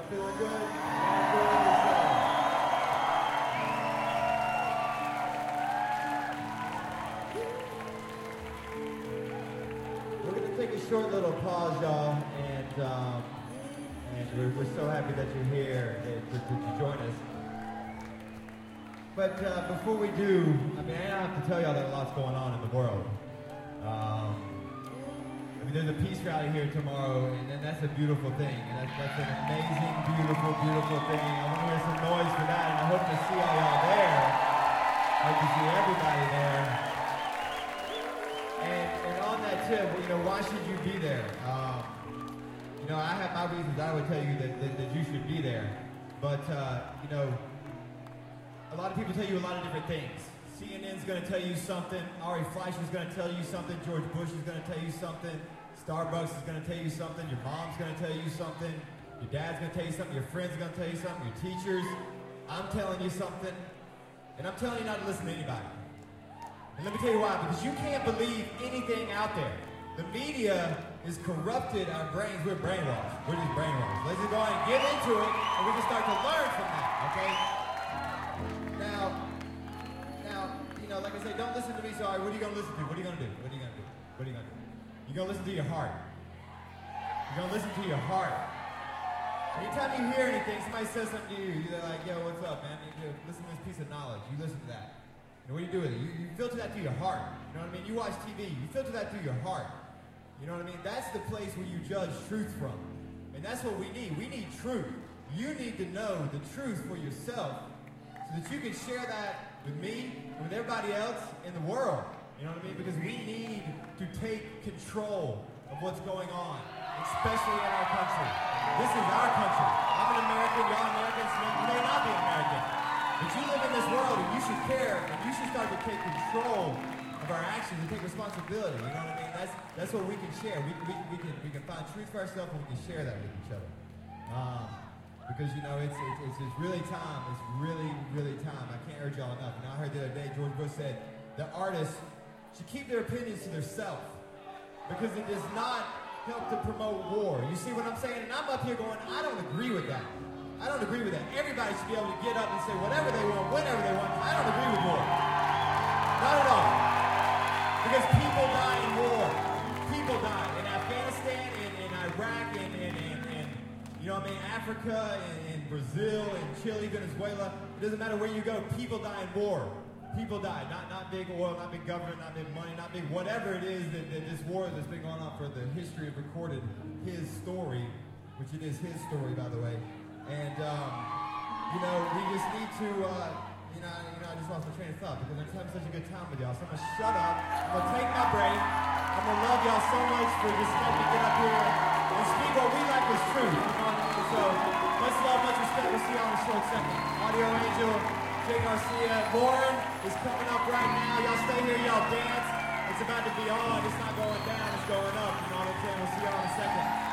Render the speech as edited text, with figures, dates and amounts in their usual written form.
feeling good? We're going to take a short little pause, y'all, and we're so happy that you're here to join us. But before we do, I mean, I don't have to tell y'all that a lot's going on in the world. I mean, there's a peace rally here tomorrow, and that's a beautiful thing. And that's an amazing, beautiful, beautiful thing. I want to hear some noise for that, and I hope to see all y'all there. I hope to see everybody there. And on that tip, you know, why should you be there? You know, I have my reasons. I would tell you that you should be there. But, you know, a lot of people tell you a lot of different things. CNN's going to tell you something. Ari Fleischer's going to tell you something. George Bush is going to tell you something. Starbucks is going to tell you something. Your mom's going to tell you something. Your dad's going to tell you something. Your friends are going to tell you something. Your teachers. I'm telling you something. And I'm telling you not to listen to anybody. And let me tell you why. Because you can't believe anything out there. The media has corrupted our brains. We're brainwashed. We're just brainwashed. Let's just go ahead and get into it, and we can start to learn from that, okay? Now, you know, like I say, don't listen to me. So, all right, what are you going to listen to? What are you going to do? What are you going to do? What are you going to do? You're going to listen to your heart. You're going to listen to your heart. Anytime you hear anything, somebody says something to you, you're like, yo, what's up, man? You listen to this piece of knowledge. You listen to that. And what do you do with it? You filter that through your heart. You know what I mean? You watch TV. You filter that through your heart. You know what I mean? That's the place where you judge truth from. And that's what we need. We need truth. You need to know the truth for yourself so that you can share that with me and with everybody else in the world. You know what I mean? Because we need to take control of what's going on, especially in our country. This is our country. I'm an American, y'all Americans, you may not be American. But you live in this world and you should care and you should start to take control of our actions and take responsibility. You know what I mean? That's what we can share. We can find truth for ourselves and we can share that with each other. Because, you know, it's really time. It's really, really time. I can't urge y'all enough. You know, I heard the other day, George Bush said, the artists should keep their opinions to themselves because it does not help to promote war. You see what I'm saying? And I'm up here going, I don't agree with that. I don't agree with that. Everybody should be able to get up and say whatever they want, whenever they want. I don't agree with war. Not at all. Because people die in war. People die in Afghanistan, in Iraq, in you know what I mean, Africa, in Brazil, in Chile, Venezuela. It doesn't matter where you go. People die in war. People die. Not big oil, not big government, not big money, not big whatever it is that this war that's been going on for the history of recorded his story, which it is his story, by the way. And, you know, we just need to, you know, I just lost my train of thought because I'm just having such a good time with y'all. So I'm going to shut up. I'm going to take my break. I'm going to love y'all so much for just letting me get up here and speak what we like is truth. You know what I mean? So much love, much respect. We'll see y'all in a short second. Audio Angel, Jay Garcia. Lauren is coming up right now. Y'all stay here. Y'all dance. It's about to be on. It's not going down. It's going up. You know what I'm saying? We'll see y'all in a second.